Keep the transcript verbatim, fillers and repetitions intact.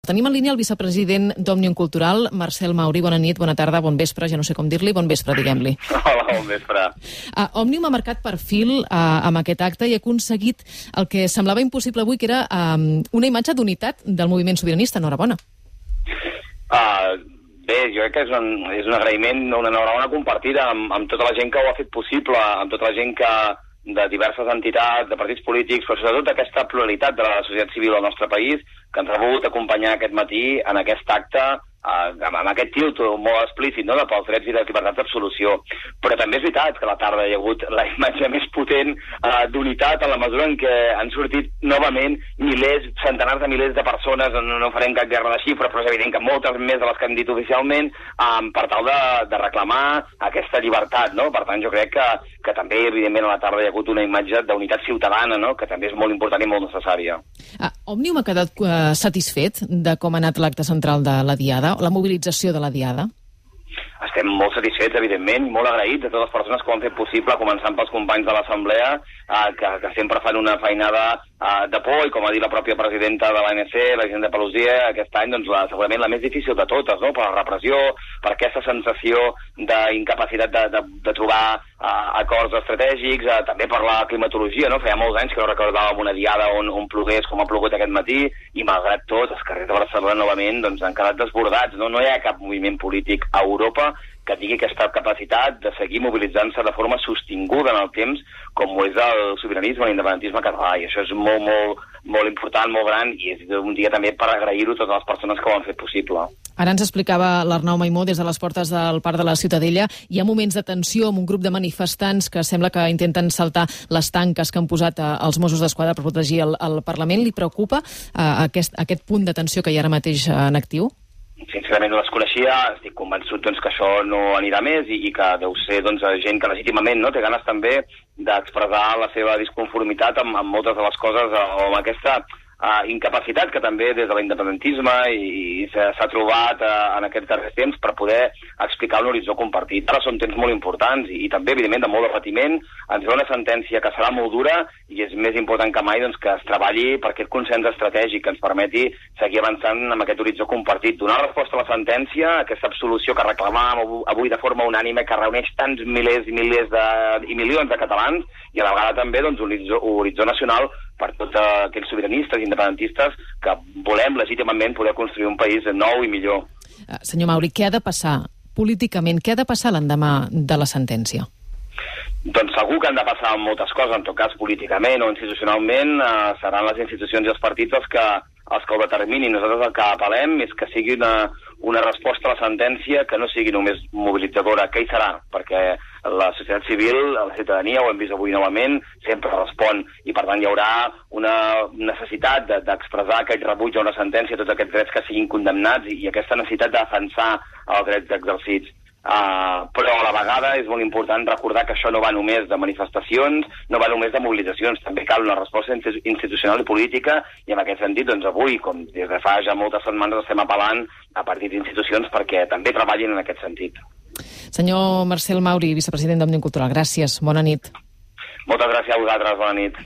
Tenim en línia el vicepresident d'Òmnium Cultural, Marcel Mauri. Bona nit, bona tarda, bon vespre, ja no sé com dir-li, bon vespre, diguem-li. Hola, bon vespre. Uh, Òmnium ha marcat perfil uh, amb aquest acte i ha aconseguit el que semblava impossible avui, que era um, una imatge d'unitat del moviment sobiranista. Enhorabona. Uh, bé, jo crec que és un, és un agraïment, una enhorabona compartida amb, amb tota la gent que ho ha fet possible, amb tota la gent que de diverses entitats, de partits polítics, però sobretot aquesta pluralitat de la societat civil al nostre país, que ens ha volgut acompanyar aquest matí en aquest acte, eh, amb aquest títol molt explícit, no?, de pels drets i les llibertats d'absolució. Però també és veritat que a la tarda hi ha hagut la imatge més potent eh, d'unitat en la mesura en què han sortit novament milers, centenars de milers de persones, no, no farem cap guerra de xifres, però és evident que moltes més de les que han dit oficialment, eh, per tal de, de reclamar aquesta llibertat, no? Per tant, jo crec que, que també, evidentment, a la tarda hi ha hagut una imatge d'unitat ciutadana, no?, que també és molt important i molt necessària. Ah, Òmnium ha quedat uh, satisfet de com ha anat l'acte central de la Diada, la mobilització de la Diada? Estem molt satisfets, evidentment, molt agraïts a totes les persones que ho han fet possible, començant pels companys de l'Assemblea, eh, que, que sempre fan una feinada eh, de por, i com ha dit la pròpia presidenta de l'A N C, la Vicenta Pelusier, aquest any, doncs, la, segurament la més difícil de totes, no?, per la repressió, per aquesta sensació d'incapacitat de, de, de trobar eh, acords estratègics, eh, també per la climatologia, no? Feia molts anys que no recordàvem una diada on, on plogués com ha plogut aquest matí, i malgrat tot, els carrers de Barcelona novament doncs, han quedat desbordats, no? No hi ha cap moviment polític a Europa que tingui aquesta capacitat de seguir mobilitzant-se de forma sostinguda en el temps, com ho és el sobiranisme, l'independentisme català, i això és molt, molt, molt important, molt gran, i és un dia també per agrair-ho a totes les persones que ho han fet possible. Ara ens explicava l'Arnau Maimó des de les portes del Parc de la Ciutadella. Hi ha moments de tensió amb un grup de manifestants que sembla que intenten saltar les tanques que han posat els Mossos d'Esquadra per protegir el, el Parlament. Li preocupa uh, aquest, aquest punt de tensió que hi ha ara mateix en actiu? Sincerament no les coneixia, estic convençut doncs, que això no anirà més i, i que deu ser doncs, gent que legítimament no, té ganes també d'expressar la seva disconformitat amb, amb moltes de les coses o amb aquesta uh, incapacitat que també des de l'independentisme i, i s'ha trobat uh, en aquests darrers temps per poder explicar un horitzó compartit. Ara són temps molt importants i, i també, evidentment, de molt de patiment. Ens ve una sentència que serà molt dura i és més important que mai doncs, que es treballi per aquest consens estratègic que ens permeti seguir avançant amb aquest horitzó compartit. Donar resposta a la sentència, aquesta absolució que reclamàvem avui de forma unànime, que reuneix tants milers i milers de, i milions de catalans, i a la vegada també doncs, un horitzó, horitzó nacional per tots aquells sobiranistes i independentistes que volem legítimament poder construir un país nou i millor. Uh, senyor Mauri, què ha de passar políticament? Què ha de passar l'endemà de la sentència? Doncs segur que han de passar moltes coses, en tot cas políticament o institucionalment, eh, seran les institucions i els partits els que, els que ho determinin. Nosaltres el que apel·lem és que sigui una, una resposta a la sentència que no sigui només mobilitzadora, que hi serà, perquè la societat civil, la ciutadania, ho hem vist avui novament, sempre respon, i per tant hi haurà una necessitat de, d'expressar aquest rebuig a una sentència, tots aquests drets que siguin condemnats i, i aquesta necessitat de defensar els drets exercits. Uh, però a la vegada és molt important recordar que això no va només de manifestacions, no va només de mobilitzacions, també cal una resposta institucional i política, i en aquest sentit, doncs avui, com des de fa ja moltes setmanes, estem apel·lant a partits i institucions perquè també treballin en aquest sentit. Senyor Marcel Mauri, vicepresident d'Òmnium Cultural, gràcies, bona nit. Moltes gràcies a vosaltres, bona nit.